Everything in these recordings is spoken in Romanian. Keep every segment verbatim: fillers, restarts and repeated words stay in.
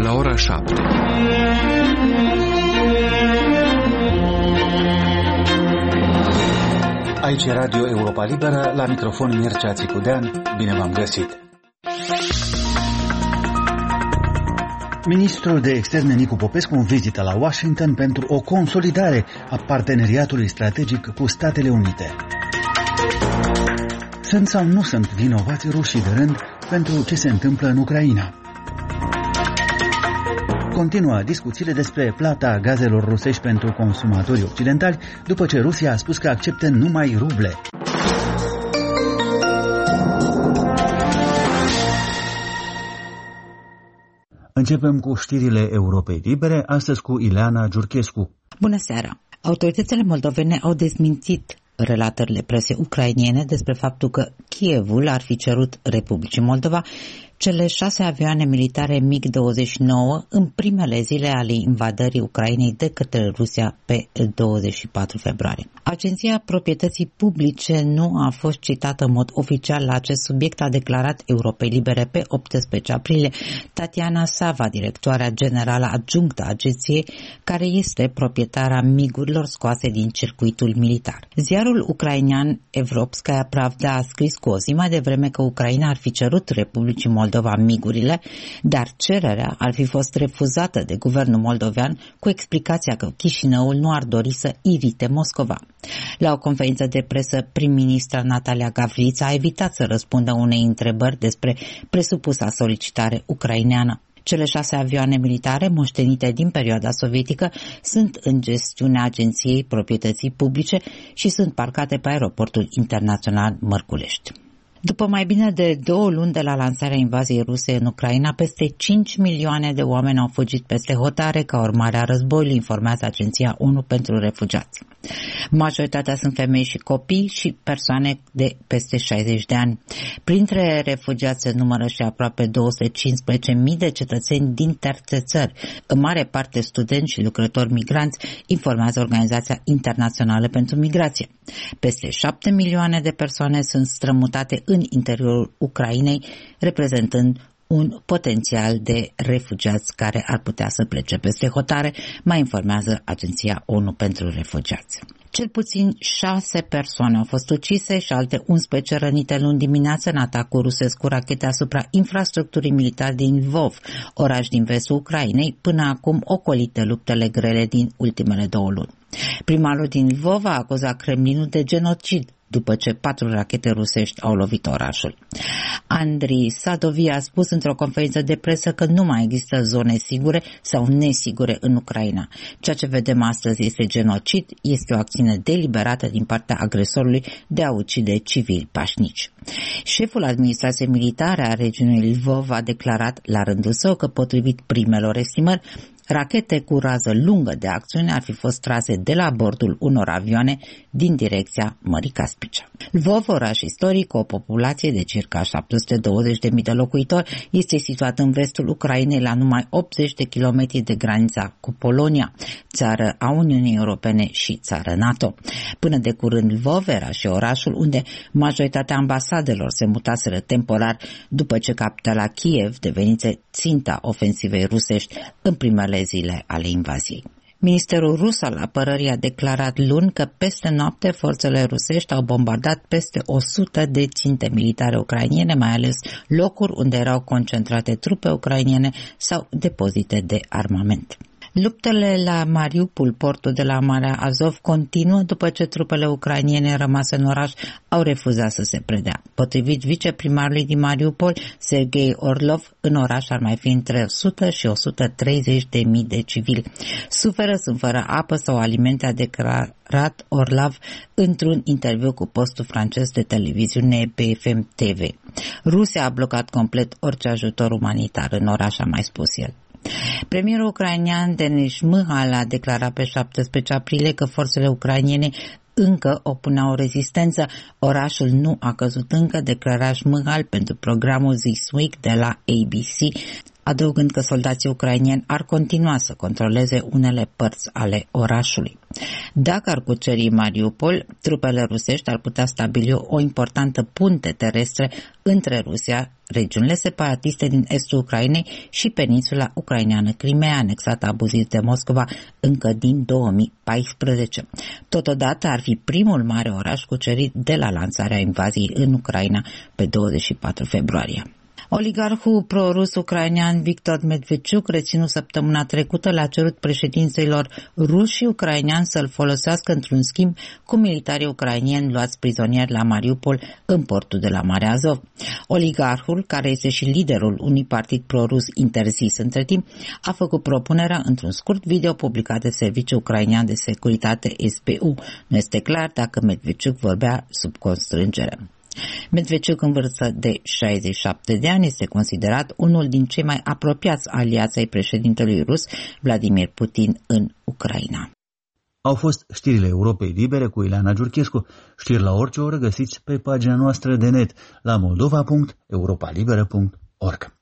la ora șapte. Aici e Radio Europa Liberă, la microfon Mircea Țicudean. Bine v-am găsit! Ministrul de Externe Nicu Popescu în vizită la Washington pentru o consolidare a parteneriatului strategic cu Statele Unite. Sunt sau nu sunt vinovați rușii de rând pentru ce se întâmplă în Ucraina? Continuă discuțiile despre plata gazelor rusești pentru consumatorii occidentali, după ce Rusia a spus că acceptă numai ruble. Începem cu știrile Europei Libere, astăzi cu Ileana Giurchescu. Bună seara! Autoritățile moldovene au dezmințit relatările presei ucrainene despre faptul că Kievul ar fi cerut Republicii Moldova cele șase avioane militare MiG douăzeci și nouă în primele zile ale invadării Ucrainei de către Rusia pe douăzeci și patru februarie. Agenția Proprietății Publice nu a fost citată în mod oficial la acest subiect, a declarat Europei Libere pe optsprezece aprilie Tatiana Sava, directoarea generală adjunctă a agenției, care este proprietara migurilor scoase din circuitul militar. Ziarul ucrainean Evropskaya Pravda a scris cu o zi mai devreme că Ucraina ar fi cerut Republicii Moldova migurile, dar cererea ar fi fost refuzată de guvernul moldovean cu explicația că Chișinăul nu ar dori să irite Moscova. La o conferință de presă, prim-ministra Natalia Gavrița a evitat să răspundă unei întrebări despre presupusa solicitare ucraineană. Cele șase avioane militare moștenite din perioada sovietică sunt în gestiunea Agenției Proprietății Publice și sunt parcate pe aeroportul internațional Mărculești. După mai bine de două luni de la lansarea invaziei ruse în Ucraina, peste cinci milioane de oameni au fugit peste hotare ca urmare a războiului, informează Agenția ONU pentru Refugiați. Majoritatea sunt femei și copii și persoane de peste șaizeci de ani. Printre refugiați se numără și aproape două sute cincisprezece mii de cetățeni din terțe țări, în mare parte studenți și lucrători migranți, informează Organizația Internațională pentru Migrație. Peste șapte milioane de persoane sunt strămutate în interiorul Ucrainei, reprezentând un potențial de refugiați care ar putea să plece peste hotare, mai informează Agenția ONU pentru Refugiați. Cel puțin șase persoane au fost ucise și alte unsprezece rănite luni dimineață în atacul rusesc cu rachete asupra infrastructurii militare din Lvov, oraș din vestul Ucrainei, până acum ocolit de luptele grele din ultimele două luni. Primarul din Lvov a acuzat Kremlinul de genocid după ce patru rachete rusești au lovit orașul. Andrii Sadovi a spus într-o conferință de presă că nu mai există zone sigure sau nesigure în Ucraina. Ceea ce vedem astăzi este genocid, este o acțiune deliberată din partea agresorului de a ucide civili pașnici. Șeful administrației militare a regiunii Lvov a declarat la rândul său că, potrivit primelor estimări, rachete cu rază lungă de acțiune ar fi fost trase de la bordul unor avioane din direcția Mării Caspice. Lvov, oraș istoric cu o populație de circa șapte sute douăzeci de mii de locuitori, este situat în vestul Ucrainei la numai optzeci de kilometri de granița cu Polonia, țară a Uniunii Europene și țară NATO. Până de curând Lvov era și orașul unde majoritatea ambasadelor se mutaseră temporar după ce capitala Kiev devenise ținta ofensivei rusești în primele zile ale invaziei. Ministerul rus al apărării a declarat luni că peste noapte forțele rusești au bombardat peste o sută de ținte militare ucrainene, mai ales locuri unde erau concentrate trupe ucrainene sau depozite de armament. Luptele la Mariupol, portul de la Marea Azov, continuă după ce trupele ucrainiene rămase în oraș au refuzat să se predea. Potrivit viceprimarului din Mariupol, Sergei Orlov, în oraș ar mai fi între o sută și o sută treizeci de mii de civili. Suferă, sunt fără apă sau alimente, a declarat Orlov într-un interviu cu postul francez de televiziune B F M T V. Rusia a blocat complet orice ajutor umanitar în oraș, a mai spus el. Premierul ucrainean Denis Mihal a declarat pe șaptesprezece aprilie că forțele ucrainene încă opuneau rezistență. Orașul nu a căzut încă, declara Mihal pentru programul This Week de la A B C. adăugând că soldații ucraineni ar continua să controleze unele părți ale orașului. Dacă ar cuceri Mariupol, trupele rusești ar putea stabili o importantă punte terestră între Rusia, regiunile separatiste din estul Ucrainei și peninsula ucraineană Crimea, anexată abuziv de Moscova încă din două mii paisprezece. Totodată ar fi primul mare oraș cucerit de la lansarea invaziei în Ucraina pe douăzeci și patru februarie. Oligarhul pro-rus ucrainean Victor Medvedchuk, reținut săptămâna trecută, le-a cerut președinților ruși și ucrainiani să-l folosească într-un schimb cu militarii ucrainieni luați prizonieri la Mariupol în portul de la Marea Azov. Oligarhul, care este și liderul unui partid pro-rus interzis între timp, a făcut propunerea într-un scurt video publicat de Serviciul Ucrainean de Securitate S B U. Nu este clar dacă Medvedchuk vorbea sub constrângere. Medvedchuk, în vârstă de șaizeci și șapte de ani, este considerat unul din cei mai apropiați aliați ai președintelui rus Vladimir Putin în Ucraina. Au fost știrile Europei Libere cu Ileana Giurchescu. Știri la orice oră găsiți pe pagina noastră de net la moldova punct europa liberă punct org.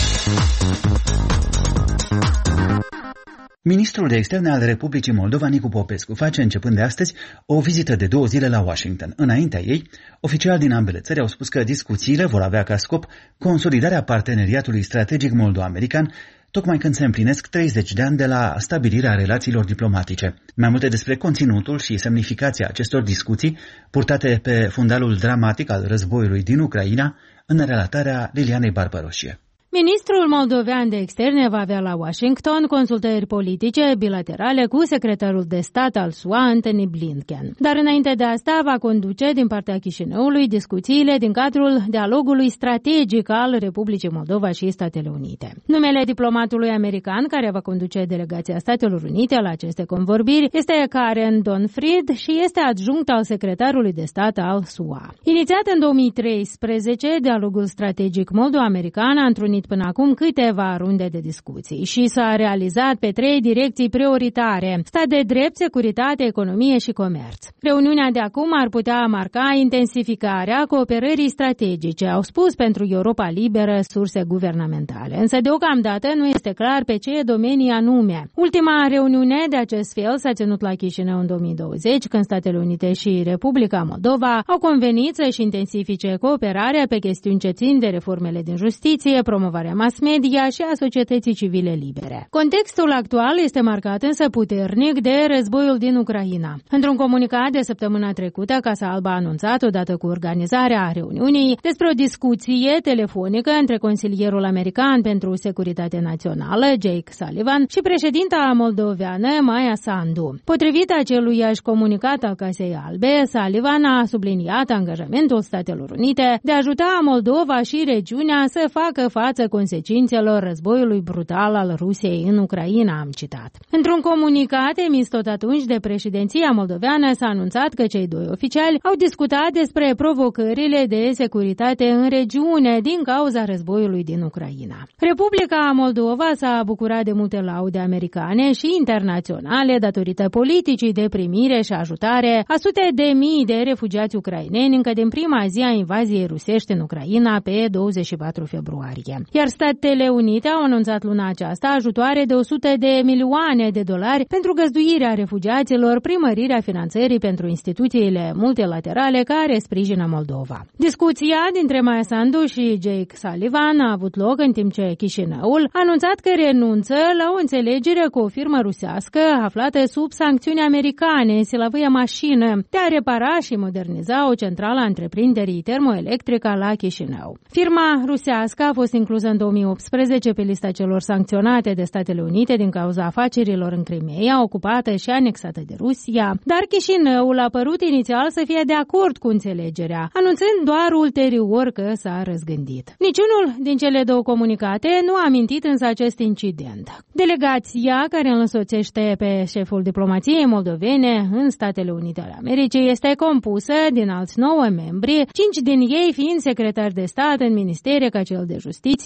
Ministrul de Externe al Republicii Moldova, Nicu Popescu, face începând de astăzi o vizită de două zile la Washington. Înaintea ei, oficiali din ambele țări au spus că discuțiile vor avea ca scop consolidarea parteneriatului strategic moldo-american, tocmai când se împlinesc treizeci de ani de la stabilirea relațiilor diplomatice. Mai multe despre conținutul și semnificația acestor discuții, purtate pe fundalul dramatic al războiului din Ucraina, în relatarea Lilianei Barbaroșie. Ministrul moldovean de externe va avea la Washington consultări politice bilaterale cu secretarul de stat al S U A, Antony Blinken. Dar înainte de asta va conduce din partea Chișinăului discuțiile din cadrul dialogului strategic al Republicii Moldova și Statele Unite. Numele diplomatului american care va conduce delegația Statelor Unite la aceste convorbiri este Karen Donfried și este adjunct al secretarului de stat al S U A. Inițiat în două mii treisprezece, dialogul strategic moldo-american a întrunit până acum câteva runde de discuții și s-a realizat pe trei direcții prioritare: stat de drept, securitate, economie și comerț. Reuniunea de acum ar putea marca intensificarea cooperării strategice, au spus pentru Europa Liberă surse guvernamentale. Însă deocamdată nu este clar pe ce domenii anume. Ultima reuniune de acest fel s-a ținut la Chișinău în două mii douăzeci, când Statele Unite și Republica Moldova au convenit să-și intensifice cooperarea pe chestiuni ce țin de reformele din justiție, promovarea mass media și a societății civile libere. Contextul actual este marcat însă puternic de războiul din Ucraina. Într-un comunicat de săptămâna trecută, Casa Albă a anunțat, odată cu organizarea reuniunii, despre o discuție telefonică între consilierul american pentru securitate națională, Jake Sullivan, și președinta moldoveană, Maia Sandu. Potrivit aceluiași comunicat al Casei Albe, Sullivan a subliniat angajamentul Statelor Unite de a ajuta Moldova și regiunea să facă față consecințelor războiului brutal al Rusiei în Ucraina, am citat. Într-un comunicat emis tot atunci de președinția moldoveană s-a anunțat că cei doi oficiali au discutat despre provocările de securitate în regiune din cauza războiului din Ucraina. Republica Moldova s-a bucurat de multe laude americane și internaționale datorită politicii de primire și ajutare a sute de mii de refugiați ucraineni încă din prima zi a invaziei rusești în Ucraina pe douăzeci și patru februarie. Iar Statele Unite au anunțat luna aceasta ajutoare de o sută de milioane de dolari pentru găzduirea refugiaților, prin mărirea finanțării pentru instituțiile multilaterale care sprijină Moldova. Discuția dintre Maia Sandu și Jake Sullivan a avut loc în timp ce Chișinăul a anunțat că renunță la o înțelegere cu o firmă rusească aflată sub sancțiuni americane, Silavia Mașină, de a repara și moderniza o centrală a întreprinderii termoelectrică la Chișinău. Firma rusească a fost inclusă în două mii optsprezece pe lista celor sancționate de Statele Unite din cauza afacerilor în Crimea, ocupată și anexată de Rusia, dar Chișinăul a părut inițial să fie de acord cu înțelegerea, anunțând doar ulterior că s-a răzgândit. Niciunul din cele două comunicate nu a amintit însă acest incident. Delegația care îl însoțește pe șeful diplomației moldovene în Statele Unite ale Americii este compusă din alți nouă membri, cinci din ei fiind secretari de stat în ministere ca cel de justiție,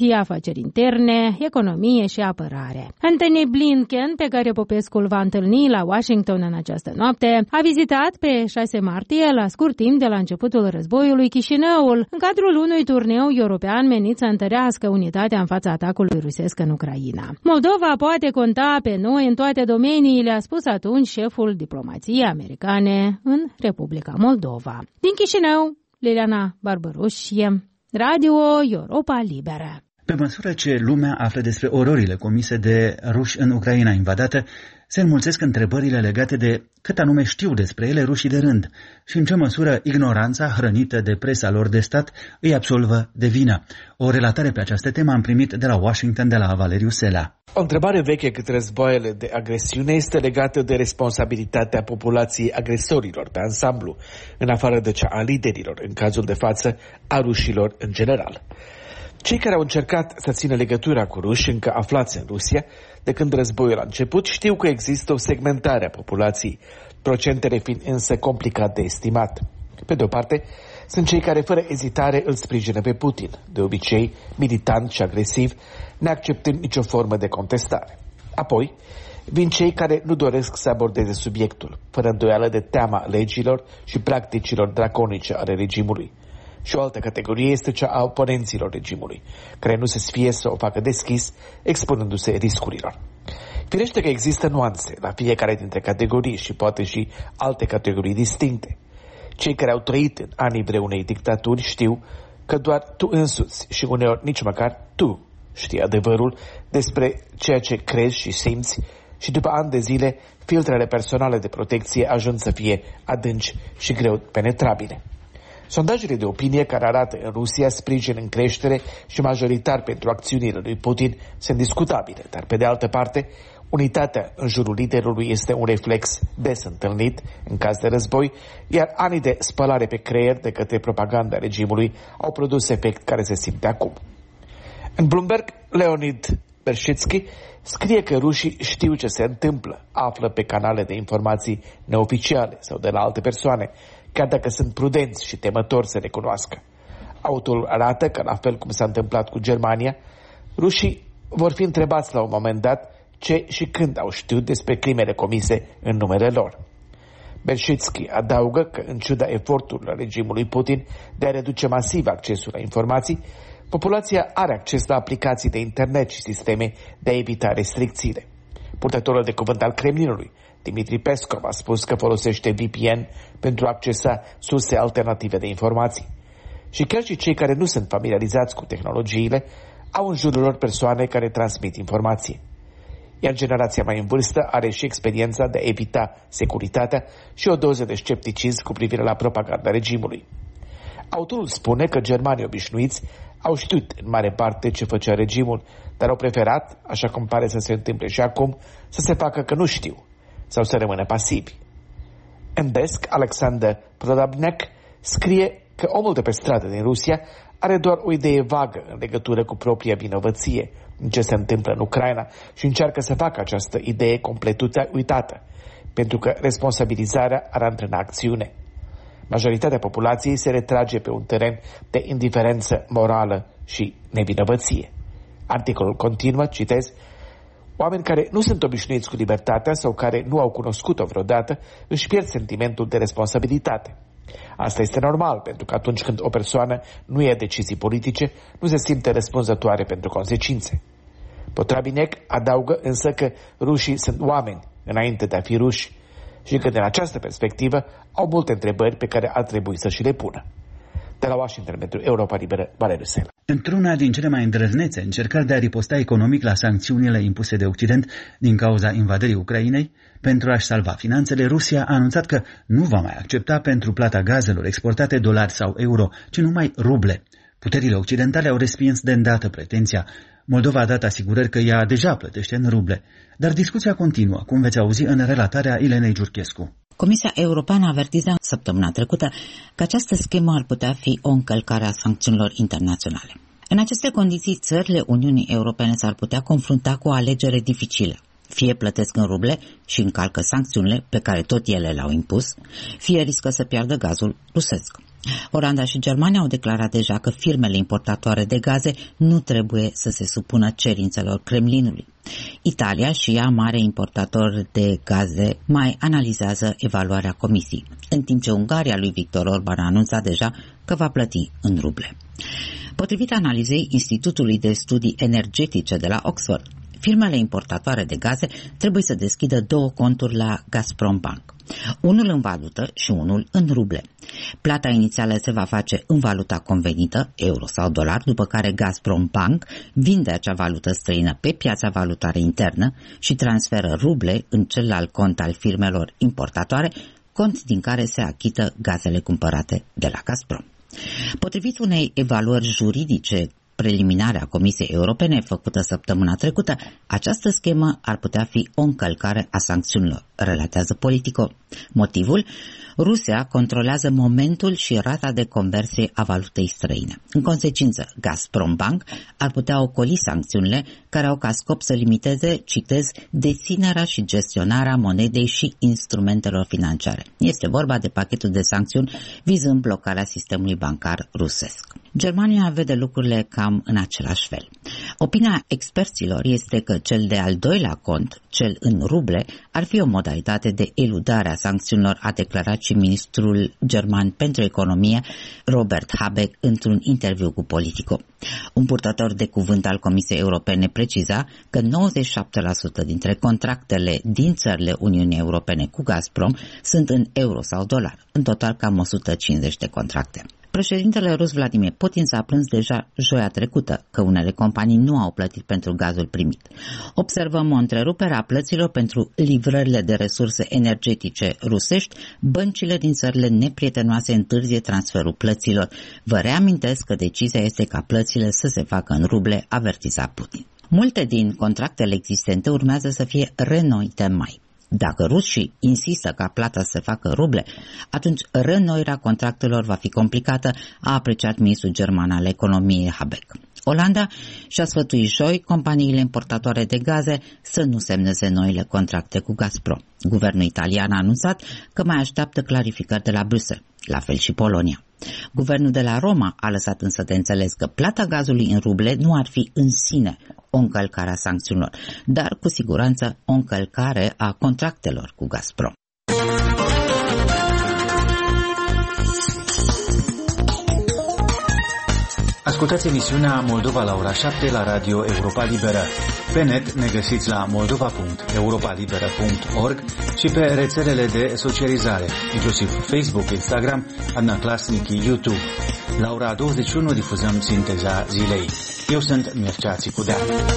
diplomație, afaceri interne, economie și apărare. Antony Blinken, pe care Popescu îl va întâlni la Washington în această noapte, a vizitat pe șase martie, la scurt timp de la începutul războiului, Chișinăul, în cadrul unui turneu european menit să întărească unitatea în fața atacului rusesc în Ucraina. Moldova poate conta pe noi în toate domeniile, a spus atunci șeful diplomației americane în Republica Moldova. Din Chișinău, Liliana Barbaroșie, Radio Europa Liberă. Pe măsură ce lumea află despre ororile comise de ruși în Ucraina invadată, se înmulțesc întrebările legate de cât anume știu despre ele rușii de rând și în ce măsură ignoranța hrănită de presa lor de stat îi absolvă de vină. O relatare pe această temă am primit de la Washington de la Valeriu Sela. O întrebare veche cât războaiele de agresiune este legată de responsabilitatea populației agresorilor pe ansamblu, în afară de cea a liderilor, în cazul de față a rușilor în general. Cei care au încercat să țină legătura cu ruși încă aflați în Rusia, de când războiul a început, știu că există o segmentare a populației, procentele fiind însă complicat de estimat. Pe de o parte, sunt cei care fără ezitare îl sprijină pe Putin, de obicei militant și agresiv, neacceptând nicio formă de contestare. Apoi, vin cei care nu doresc să abordeze subiectul, fără îndoială de teama legilor și practicilor draconice ale regimului. Și o altă categorie este cea a oponenților regimului, care nu se sfie să o facă deschis, expunându-se riscurilor. Firește că există nuanțe la fiecare dintre categorii și poate și alte categorii distincte. Cei care au trăit în anii vreunei dictaturi știu că doar tu însuți și uneori nici măcar tu știi adevărul despre ceea ce crezi și simți și după ani de zile filtrele personale de protecție ajung să fie adânci și greu penetrabile. Sondajele de opinie care arată în Rusia sprijin în creștere și majoritar pentru acțiunile lui Putin sunt discutabile, dar pe de altă parte, unitatea în jurul liderului este un reflex des întâlnit în caz de război, iar anii de spălare pe creier de către propaganda regimului au produs efect care se simte acum. În Bloomberg, Leonid Bershitsky scrie că rușii știu ce se întâmplă, află pe canale de informații neoficiale sau de la alte persoane, chiar dacă sunt prudenți și temători să recunoască. Autorul arată că, la fel cum s-a întâmplat cu Germania, rușii vor fi întrebați la un moment dat ce și când au știut despre crimele comise în numele lor. Bershitsky adaugă că, în ciuda eforturilor regimului Putin de a reduce masiv accesul la informații, populația are acces la aplicații de internet și sisteme de a evita restricțiile. Purtătorul de cuvânt al Kremlinului, Dmitri Peskov, a spus că folosește V P N pentru a accesa surse alternative de informații. Și chiar și cei care nu sunt familiarizați cu tehnologiile au în jurul lor persoane care transmit informații. Iar generația mai în vârstă are și experiența de a evita securitatea și o doză de scepticism cu privire la propaganda regimului. Autorul spune că germanii obișnuiți au știut în mare parte ce făcea regimul, dar au preferat, așa cum pare să se întâmple și acum, să se facă că nu știu sau să rămână pasivi. În desk, Alexander Prodabnek scrie că omul de pe stradă din Rusia are doar o idee vagă în legătură cu propria vinovăție în ce se întâmplă în Ucraina și încearcă să facă această idee complet uitată, pentru că responsabilizarea ar antrena acțiune. Majoritatea populației se retrage pe un teren de indiferență morală și nevinovăție. Articolul continuă, citez, oameni care nu sunt obișnuiți cu libertatea sau care nu au cunoscut-o vreodată își pierd sentimentul de responsabilitate. Asta este normal, pentru că atunci când o persoană nu ia decizii politice, nu se simte răspunzătoare pentru consecințe. Potrabinec adaugă însă că rușii sunt oameni înainte de a fi ruși și că din această perspectivă au multe întrebări pe care ar trebui să și le pună. De la Washington pentru Europa Liberă, Valeriu Sela. Într-una din cele mai îndrăznețe încercări de a riposta economic la sancțiunile impuse de Occident din cauza invadării Ucrainei, pentru a-și salva finanțele, Rusia a anunțat că nu va mai accepta pentru plata gazelor exportate dolari sau euro, ci numai ruble. Puterile occidentale au respins de îndată pretenția. Moldova a dat asigurări că ea deja plătește în ruble. Dar discuția continuă, cum veți auzi în relatarea Ilenei Giurchescu. Comisia Europeană a avertizat săptămâna trecută că această schemă ar putea fi o încălcare a sancțiunilor internaționale. În aceste condiții, țările Uniunii Europene s-ar putea confrunta cu o alegere dificilă. Fie plătesc în ruble și încalcă sancțiunile pe care tot ele le-au impus, fie riscă să piardă gazul rusesc. Olanda și Germania au declarat deja că firmele importatoare de gaze nu trebuie să se supună cerințelor Kremlinului. Italia, și ea mare importator de gaze, mai analizează evaluarea comisiei, în timp ce Ungaria lui Victor Orban a anunțat deja că va plăti în ruble. Potrivit analizei Institutului de Studii Energetice de la Oxford, firmele importatoare de gaze trebuie să deschidă două conturi la Gazprom Bank, unul în valută și unul în ruble. Plata inițială se va face în valuta convenită, euro sau dolar, după care Gazprom Bank vinde acea valută străină pe piața valutară internă și transferă ruble în celălalt cont al firmelor importatoare, cont din care se achită gazele cumpărate de la Gazprom. Potrivit unei evaluări juridice preliminare a Comisiei Europene făcută săptămâna trecută, această schemă ar putea fi o încălcare a sancțiunilor, relatează Politico. Motivul? Rusia controlează momentul și rata de conversie a valutei străine. În consecință, Gazprom Bank ar putea ocoli sancțiunile care au ca scop să limiteze, citez, deținerea și gestionarea monedei și instrumentelor financiare. Este vorba de pachetul de sancțiuni vizând blocarea sistemului bancar rusesc. Germania vede lucrurile cam în același fel. Opinia experților este că cel de-al doilea cont, cel în ruble, ar fi o modalitate de eludare a sancțiunilor, a declarat și ministrul german pentru economie, Robert Habeck, într-un interviu cu Politico. Un purtător de cuvânt al Comisiei Europene preciza că nouăzeci și șapte la sută dintre contractele din țările Uniunii Europene cu Gazprom sunt în euro sau dolar, în total cam o sută cincizeci de contracte. Președintele rus Vladimir Putin s-a plâns deja joia trecută că unele companii nu au plătit pentru gazul primit. Observăm o întrerupere a plăților pentru livrările de resurse energetice rusești, băncile din țările neprietenoase întârzie transferul plăților. Vă reamintesc că decizia este ca plățile să se facă în ruble, avertiza Putin. Multe din contractele existente urmează să fie reînnoite în mai. Dacă rușii insistă ca plata să se facă ruble, atunci reînnoirea contractelor va fi complicată, a apreciat ministrul german al economiei Habeck. Olanda și-a sfătuit joi companiile importatoare de gaze să nu semneze noile contracte cu Gazprom. Guvernul italian a anunțat că mai așteaptă clarificări de la Bruxelles, la fel și Polonia. Guvernul de la Roma a lăsat însă de înțeles că plata gazului în ruble nu ar fi în sine o încălcare a sancțiunilor, dar cu siguranță o încălcare a contractelor cu Gazprom. Ascultați emisiunea Moldova la ora șapte la Radio Europa Liberă. Pe net ne găsiți la moldova punct europa liberă punct org și pe rețelele de socializare, inclusiv Facebook, Instagram, Adnaclasnic, YouTube. La ora douăzeci și unu difuzăm sinteza zilei. Eu sunt Mircea Țicudea.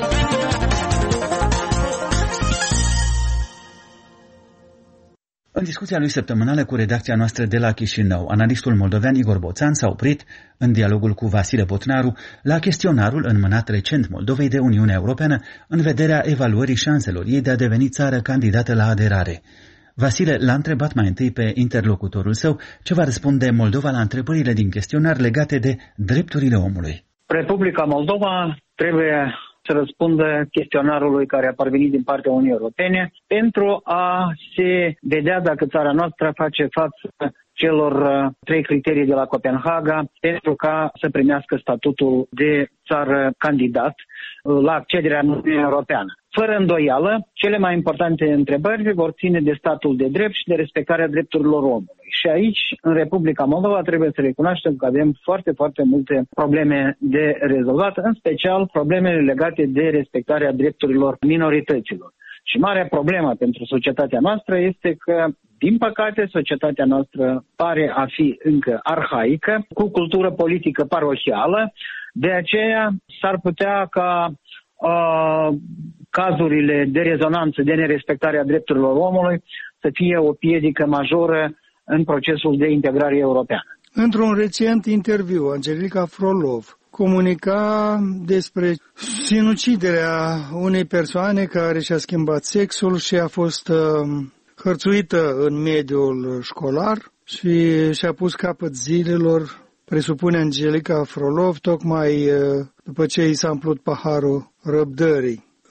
În discuția lui săptămânală cu redacția noastră de la Chișinău, analistul moldovean Igor Boțan s-a oprit, în dialogul cu Vasile Botnaru, la chestionarul înmânat recent Moldovei de Uniunea Europeană în vederea evaluării șanselor ei de a deveni țară candidată la aderare. Vasile l-a întrebat mai întâi pe interlocutorul său ce va răspunde Moldova la întrebările din chestionar legate de drepturile omului. Republica Moldova trebuie să răspundă chestionarului care a parvenit din partea Uniunii Europene pentru a se vedea dacă țara noastră face față celor trei criterii de la Copenhaga pentru ca să primească statutul de țară candidat la accederea în Uniunea Europeană. Fără îndoială, cele mai importante întrebări vor ține de statul de drept și de respectarea drepturilor omului. Și aici, în Republica Moldova, trebuie să recunoaștem că avem foarte, foarte multe probleme de rezolvat, în special problemele legate de respectarea drepturilor minorităților. Și marea problemă pentru societatea noastră este că, din păcate, societatea noastră pare a fi încă arhaică, cu cultură politică parohială, de aceea s-ar putea ca uh, cazurile de rezonanță, de nerespectare a drepturilor omului să fie o piedică majoră în procesul de integrare europeană. Într-un recent interviu, Angelica Frolov comunica despre sinuciderea unei persoane care și-a schimbat sexul și a fost uh, hărțuită în mediul școlar și și-a pus capăt zilelor, presupune Angelica Frolov, tocmai uh, după ce i s-a umplut paharul răbdării.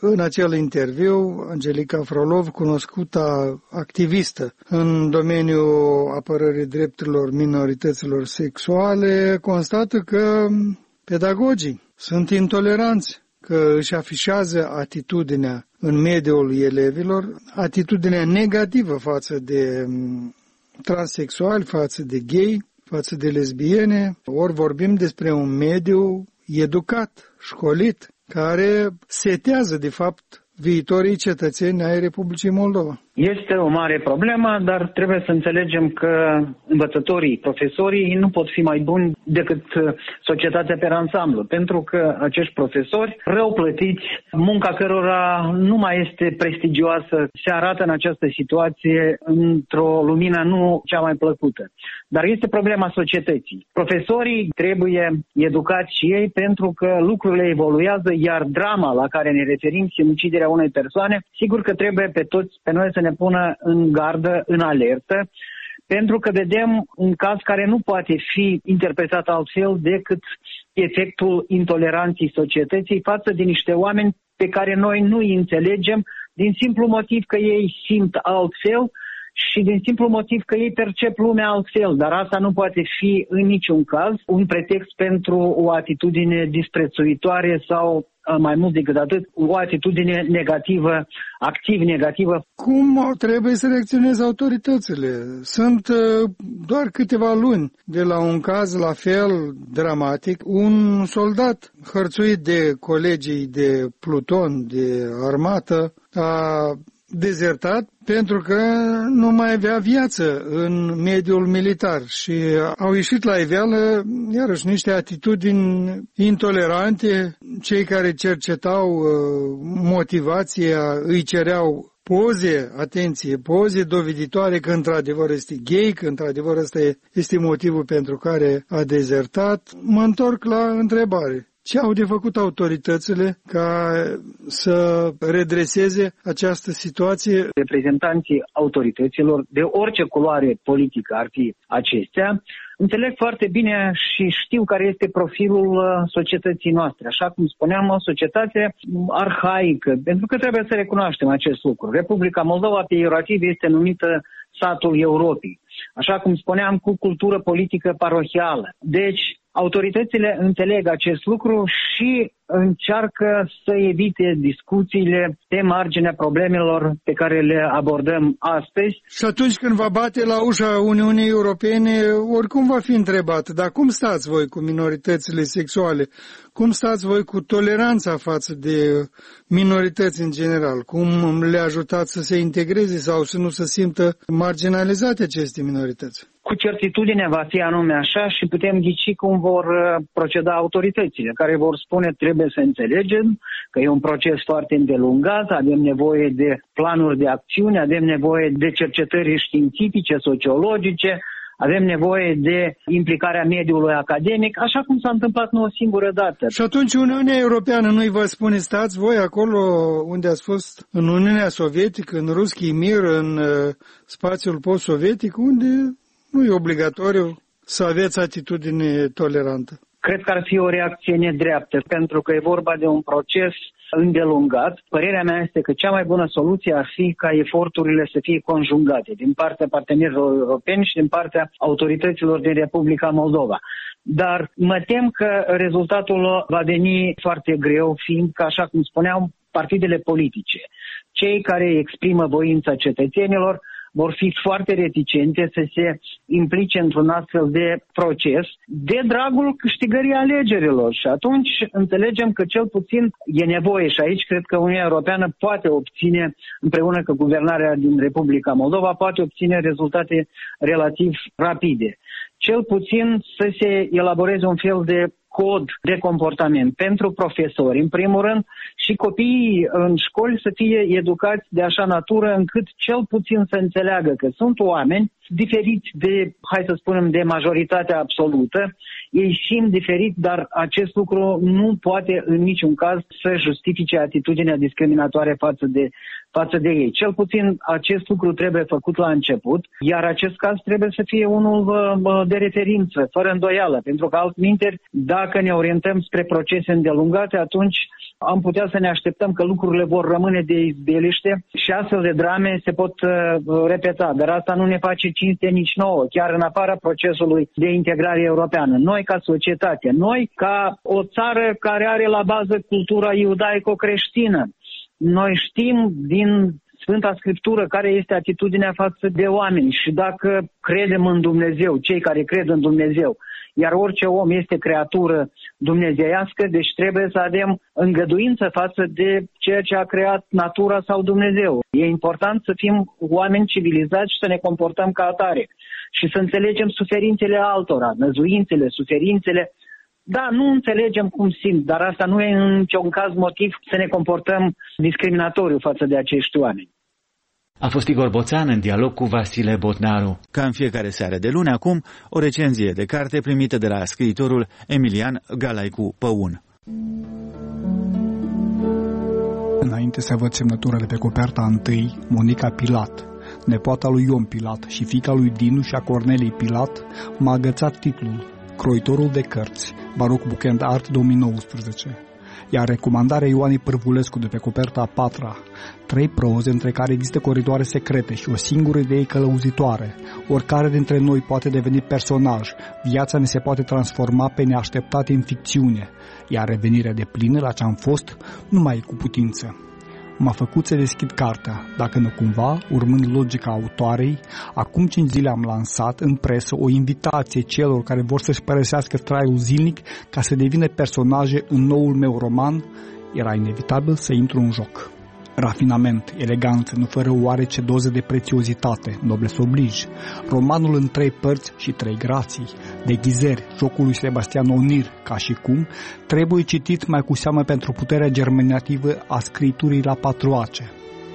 în acel interviu, Angelica Frolov, cunoscută activistă în domeniul apărării drepturilor minorităților sexuale, constată că pedagogii sunt intoleranți, că își afișează atitudinea în mediul elevilor, atitudinea negativă față de transexuali, față de gay, față de lesbiene. Ori vorbim despre un mediu educat, școlit, care setează, de fapt, viitorii cetățeni ai Republicii Moldova. Este o mare problemă, dar trebuie să înțelegem că învățătorii, profesorii nu pot fi mai buni decât societatea pe ansamblu, pentru că acești profesori rău plătiți, munca cărora nu mai este prestigioasă, se arată în această situație într-o lumină nu cea mai plăcută. Dar este problema societății. Profesorii trebuie educați și ei pentru că lucrurile evoluează, iar drama la care ne referim, sinuciderea unei persoane, sigur că trebuie pe toți, pe noi să ne pună în gardă, în alertă, pentru că vedem un caz care nu poate fi interpretat altfel decât efectul intoleranței societății față de niște oameni pe care noi nu îi înțelegem din simplu motiv că ei simt altfel și din simplu motiv că ei percep lumea altfel, dar asta nu poate fi în niciun caz un pretext pentru o atitudine disprețuitoare sau, mai mult decât atât, o atitudine negativă, activ negativă. Cum trebuie să reacționeze autoritățile? Sunt doar câteva luni de la un caz la fel dramatic. Un soldat hărțuit de colegii de pluton, de armată, a dezertat pentru că nu mai avea viață în mediul militar și au ieșit la iveală iarăși niște atitudini intolerante. Cei care cercetau motivația îi cereau poze, atenție, poze doveditoare că într-adevăr este gay, că într-adevăr ăsta este motivul pentru care a dezertat. Mă întorc la întrebare. Ce au de făcut autoritățile ca să redreseze această situație? Reprezentanții autorităților, de orice culoare politică ar fi acestea, înțeleg foarte bine și știu care este profilul societății noastre. Așa cum spuneam, o societate arhaică, pentru că trebuie să recunoaștem acest lucru. Republica Moldova, peiorativ, este numită satul Europei. Așa cum spuneam, cu cultură politică parohială. Deci, autoritățile înțeleg acest lucru și încearcă să evite discuțiile pe marginea problemelor pe care le abordăm astăzi. Și atunci când va bate la ușa Uniunii Europene, oricum va fi întrebat, dar cum stați voi cu minoritățile sexuale? Cum stați voi cu toleranța față de minorități în general? Cum le ajutați să se integreze sau să nu se simtă marginalizate aceste minorități? Cu certitudine va fi anume așa și putem ghici cum vor proceda autoritățile, care vor spune trebuie să înțelegem că e un proces foarte îndelungat, avem nevoie de planuri de acțiune, avem nevoie de cercetări științifice, sociologice, avem nevoie de implicarea mediului academic, așa cum s-a întâmplat nu o singură dată. Și atunci Uniunea Europeană nu-i vă spune, stați voi acolo unde ați fost în Uniunea Sovietică, în Ruski Mir, în uh, spațiul post-sovietic, unde nu e obligatoriu să aveți atitudine tolerantă? Cred că ar fi o reacție nedreaptă, pentru că e vorba de un proces îndelungat. Părerea mea este că cea mai bună soluție ar fi ca eforturile să fie conjugate din partea partenerilor europeni și din partea autorităților din Republica Moldova. Dar mă tem că rezultatul va veni foarte greu, fiindcă, așa cum spuneam, partidele politice, cei care exprimă voința cetățenilor, vor fi foarte reticente să se implice într-un astfel de proces de dragul câștigării alegerilor. Și atunci înțelegem că cel puțin e nevoie și aici cred că Uniunea Europeană poate obține, împreună cu guvernarea din Republica Moldova, poate obține rezultate relativ rapide. Cel puțin să se elaboreze un fel de cod de comportament pentru profesori, în primul rând, și copiii în școli să fie educați de așa natură încât cel puțin să înțeleagă că sunt oameni diferiți de, hai să spunem, de majoritatea absolută. Ei simt diferit, dar acest lucru nu poate în niciun caz să justifice atitudinea discriminatoare față de, față de ei. Cel puțin acest lucru trebuie făcut la început, iar acest caz trebuie să fie unul de referință, fără îndoială, pentru că altminteri, dacă ne orientăm spre procese îndelungate, atunci am putea să ne așteptăm că lucrurile vor rămâne de izbeliște și astfel de drame se pot uh, repeta. Dar asta nu ne face cinste nici nouă, chiar în afara procesului de integrare europeană. Noi ca societate, noi ca o țară care are la bază cultura iudaico-creștină, noi știm din Sfânta Scriptură care este atitudinea față de oameni și dacă credem în Dumnezeu, cei care cred în Dumnezeu, iar orice om este creatură dumnezeiască, deci trebuie să avem îngăduință față de ceea ce a creat natura sau Dumnezeu. E important să fim oameni civilizați și să ne comportăm ca atare și să înțelegem suferințele altora, năzuințele, suferințele. Da, nu înțelegem cum simt, dar asta nu e în niciun caz motiv să ne comportăm discriminatoriu față de acești oameni. A fost Igor Boțan în dialog cu Vasile Botnaru. Ca în fiecare seară de luni, acum, o recenzie de carte primită de la scriitorul Emilian Galaicu Păun. Înainte să văd semnătura de pe coperta întâi, Monica Pilat, nepoata lui Ion Pilat și fiica lui Dinu și a Cornelii Pilat, m-a agățat titlul Croitorul de cărți, Baroc Bookend Art două mii nouăsprezece. Iar recomandarea Ioanei Pârvulescu de pe coperta a patra, trei proze între care există coridoare secrete și o singură idee călăuzitoare. Oricare dintre noi poate deveni personaj, viața ne se poate transforma pe neașteptate în ficțiune, iar revenirea de plină la ce-am fost nu mai e cu putință. M-a făcut să deschid cartea, dacă nu cumva, urmând logica autoarei, acum cinci zile am lansat în presă o invitație celor care vor să-și părăsească traiul zilnic ca să devină personaje în noul meu roman. Era inevitabil să intru în joc. Rafinament, eleganță, nu fără oarece doză de prețiozitate, noblesse oblige. Romanul în trei părți și trei grații, deghizări, jocul lui Sebastian Onir, ca și cum, trebuie citit mai cu seamă pentru puterea germinativă a scriturii la patru ace.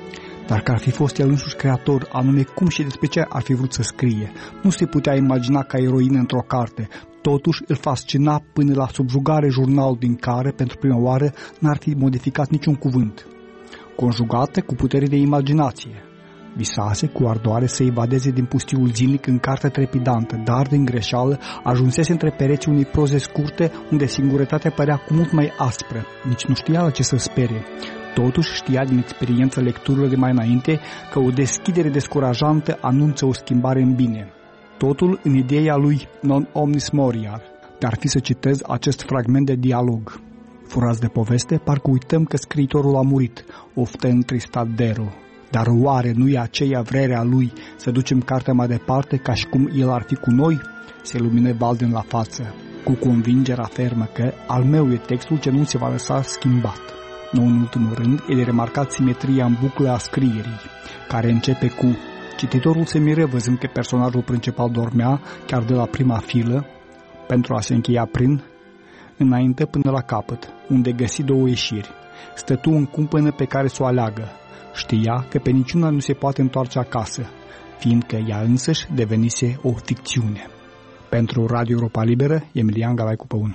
Dar că ar fi fost el însuși creator, anume cum și despre ce ar fi vrut să scrie, nu se putea imagina ca eroină într-o carte. Totuși îl fascina până la subjugare jurnalul din care, pentru prima oară, n-ar fi modificat niciun cuvânt. Conjugate cu putere de imaginație. Visase cu ardoare să evadeze din pustiul zilnic în carte trepidantă, dar din greșeală ajunsese între pereții unei proze scurte unde singurătatea părea cu mult mai aspră. Nici nu știa la ce să sperie. Totuși știa din experiența lecturilor de mai înainte că o deschidere descurajantă anunță o schimbare în bine. Totul în ideea lui non omnis moriar. Dar fi să citez acest fragment de dialog. Furați de poveste, parcă uităm că scriitorul a murit, oftă întristat Dero. Dar oare nu e aceea vrerea lui să ducem cartea mai departe ca și cum el ar fi cu noi? Se lumină Balden la față, cu convingerea fermă că al meu e textul ce nu se va lăsa schimbat. Nu în ultimul rând, e de remarcat simetria în buclă a scrierii, care începe cu cititorul se miră văzând că personajul principal dormea chiar de la prima filă, pentru a se încheia prin înainte până la capăt, unde găsi două ieșiri. Stătu în cumpănă pe care să o aleagă. Știa că pe niciuna nu se poate întoarce acasă, fiindcă ea însăși devenise o ficțiune. Pentru Radio Europa Liberă, Emilian Galaicu Păun.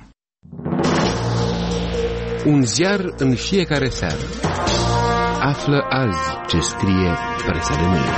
Un ziar în fiecare seară. Află azi ce scrie presa de mâine.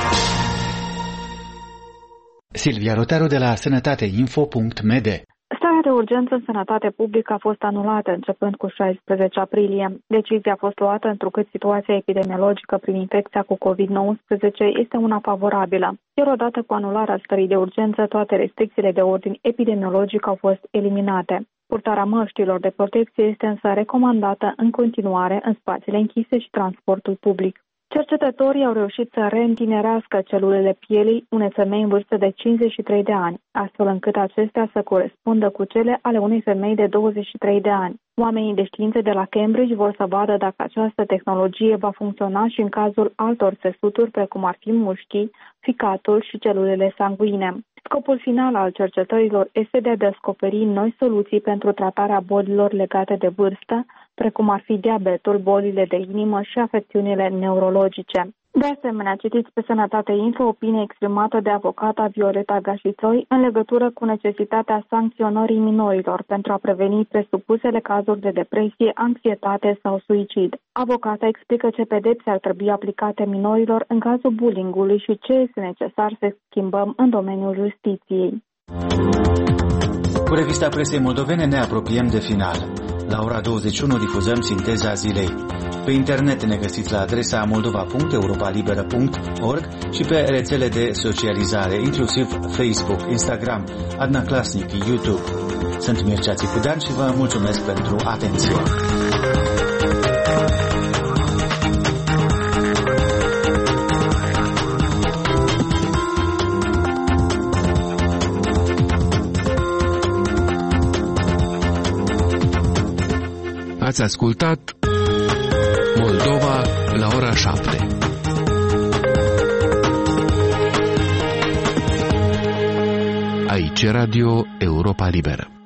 Silvia Rotaru de la sănătateinfo punct m d. Starea de urgență în sănătate publică a fost anulată începând cu șaisprezece aprilie. Decizia a fost luată întrucât situația epidemiologică prin infecția cu covid nouăsprezece este una favorabilă. Iar odată cu anularea stării de urgență, toate restricțiile de ordin epidemiologic au fost eliminate. Purtarea măștilor de protecție este însă recomandată în continuare în spațiile închise și transportul public. Cercetătorii au reușit să reîntinerească celulele pielii unei femei în vârstă de cincizeci și trei de ani, astfel încât acestea să corespundă cu cele ale unei femei de douăzeci și trei de ani. Oamenii de științe de la Cambridge vor să vadă dacă această tehnologie va funcționa și în cazul altor țesuturi, precum ar fi mușchii, ficatul și celulele sanguine. Scopul final al cercetărilor este de a descoperi noi soluții pentru tratarea bolilor legate de vârstă, precum ar fi diabetul, bolile de inimă și afecțiunile neurologice. De asemenea, citiți pe Sănătate Info opinie exprimată de avocata Violeta Gașițoi în legătură cu necesitatea sancționării minorilor pentru a preveni presupusele cazuri de depresie, anxietate sau suicid. Avocata explică ce pedepse ar trebui aplicate minorilor în cazul bullying-ului și ce este necesar să schimbăm în domeniul justiției. Cu revista presei moldovene ne apropiem de final. La ora douăzeci și unu difuzăm sinteza zilei. Pe internet ne găsiți la adresa moldova punct europa liberă punct org și pe rețele de socializare, inclusiv Facebook, Instagram, Adna Klasnic, YouTube. Sunt Mircea Țicudean și vă mulțumesc pentru atenție. Ați ascultat Moldova la ora șapte. Aici Radio Europa Liberă.